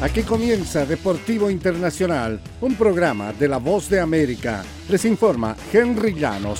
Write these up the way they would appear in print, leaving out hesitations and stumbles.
Aquí comienza Deportivo Internacional, un programa de La Voz de América. Les informa Henry Llanos.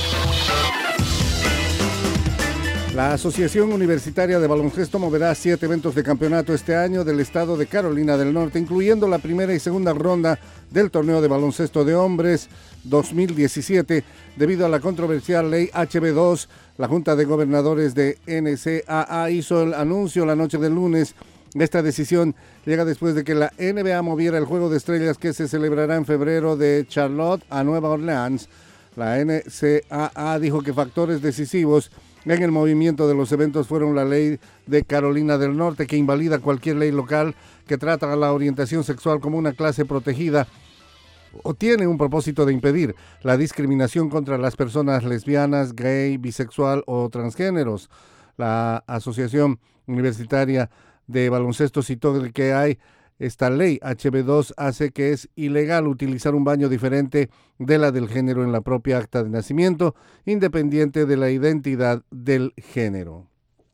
La Asociación Universitaria de Baloncesto moverá 7 eventos de campeonato este año del estado de Carolina del Norte, incluyendo la primera y segunda ronda del torneo de baloncesto de hombres 2017. Debido a la controversial ley HB2, la Junta de Gobernadores de NCAA hizo el anuncio la noche del lunes. Esta decisión llega después de que la NBA moviera el Juego de Estrellas que se celebrará en febrero de Charlotte a Nueva Orleans. La NCAA dijo que factores decisivos en el movimiento de los eventos fueron la ley de Carolina del Norte, que invalida cualquier ley local que trata a la orientación sexual como una clase protegida o tiene un propósito de impedir la discriminación contra las personas lesbianas, gay, bisexual o transgéneros. La Asociación Universitaria de Baloncesto citó que hay esta ley HB2 hace que es ilegal utilizar un baño diferente de la del género en la propia acta de nacimiento, independiente de la identidad del género.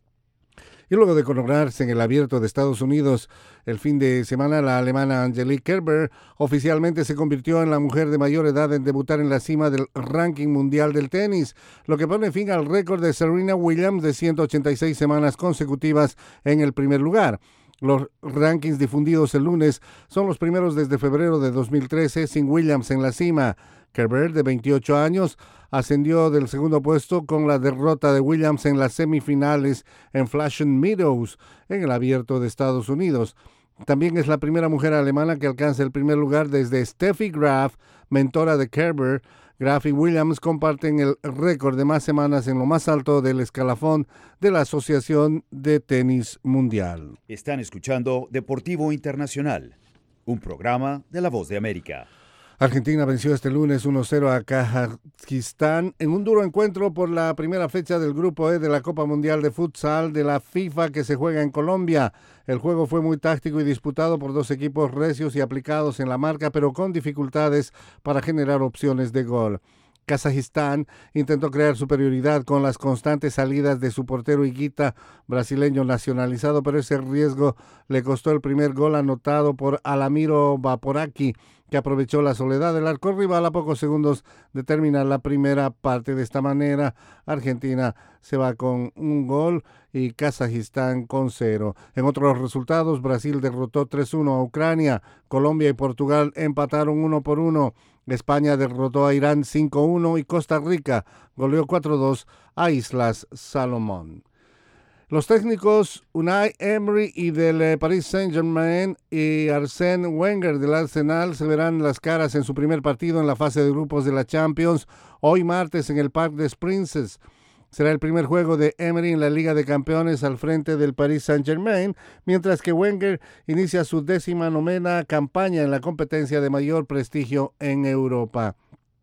Y luego de coronarse en el Abierto de Estados Unidos el fin de semana, la alemana Angelique Kerber oficialmente se convirtió en la mujer de mayor edad en debutar en la cima del ranking mundial del tenis, lo que pone fin al récord de Serena Williams de 186 semanas consecutivas en el primer lugar. Los rankings difundidos el lunes son los primeros desde febrero de 2013, sin Williams en la cima. Kerber, de 28 años, ascendió del segundo puesto con la derrota de Williams en las semifinales en Flushing Meadows, en el Abierto de Estados Unidos. También es la primera mujer alemana que alcanza el primer lugar desde Steffi Graf, mentora de Kerber. Graf y Williams comparten el récord de más semanas en lo más alto del escalafón de la Asociación de Tenis Mundial. Están escuchando Deportivo Internacional, un programa de La Voz de América. Argentina venció este lunes 1-0 a Kazajistán en un duro encuentro por la primera fecha del Grupo E de la Copa Mundial de Futsal de la FIFA que se juega en Colombia. El juego fue muy táctico y disputado por dos equipos recios y aplicados en la marca, pero con dificultades para generar opciones de gol. Kazajistán intentó crear superioridad con las constantes salidas de su portero Higuita, brasileño nacionalizado, pero ese riesgo le costó el primer gol anotado por Alamiro Vaporaki, que aprovechó la soledad del arco rival a pocos segundos de terminar la primera parte. De esta manera, Argentina se va con un gol y Kazajistán con 0. En otros resultados, Brasil derrotó 3-1 a Ucrania, Colombia y Portugal empataron 1-1. España derrotó a Irán 5-1 y Costa Rica goleó 4-2 a Islas Salomón. Los técnicos Unai Emery y del Paris Saint-Germain y Arsène Wenger del Arsenal se verán las caras en su primer partido en la fase de grupos de la Champions hoy martes en el Parc des Princes. Será el primer juego de Emery en la Liga de Campeones al frente del Paris Saint-Germain, mientras que Wenger inicia su 19ª campaña en la competencia de mayor prestigio en Europa.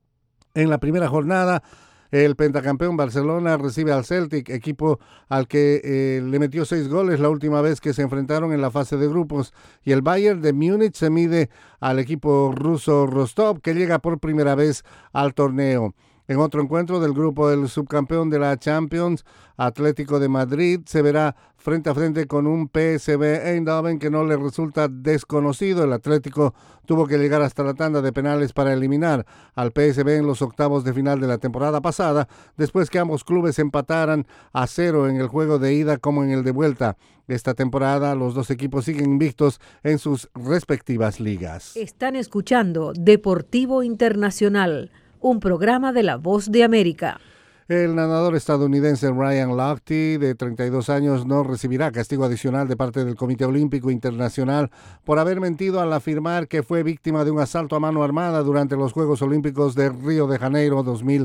En la primera jornada, el pentacampeón Barcelona recibe al Celtic, equipo al que le metió 6 goles la última vez que se enfrentaron en la fase de grupos, y el Bayern de Múnich se mide al equipo ruso Rostov, que llega por primera vez al torneo. En otro encuentro del grupo del subcampeón de la Champions, Atlético de Madrid se verá frente a frente con un PSV Eindhoven que no le resulta desconocido. El Atlético tuvo que llegar hasta la tanda de penales para eliminar al PSV en los octavos de final de la temporada pasada, después que ambos clubes empataran a 0 en el juego de ida como en el de vuelta. Esta temporada los dos equipos siguen invictos en sus respectivas ligas. Están escuchando Deportivo Internacional, un programa de La Voz de América. El nadador estadounidense Ryan Lochte, de 32 años, no recibirá castigo adicional de parte del Comité Olímpico Internacional por haber mentido al afirmar que fue víctima de un asalto a mano armada durante los Juegos Olímpicos de Río de Janeiro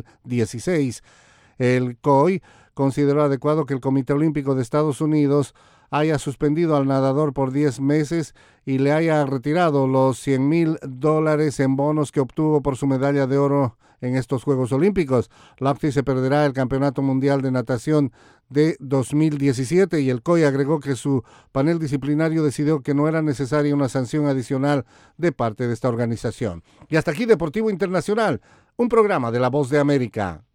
2016. El COI consideró adecuado que el Comité Olímpico de Estados Unidos haya suspendido al nadador por 10 meses y le haya retirado los $100,000 en bonos que obtuvo por su medalla de oro en estos Juegos Olímpicos. Lochte se perderá el Campeonato Mundial de Natación de 2017 y el COI agregó que su panel disciplinario decidió que no era necesaria una sanción adicional de parte de esta organización. Y hasta aquí Deportivo Internacional, un programa de La Voz de América.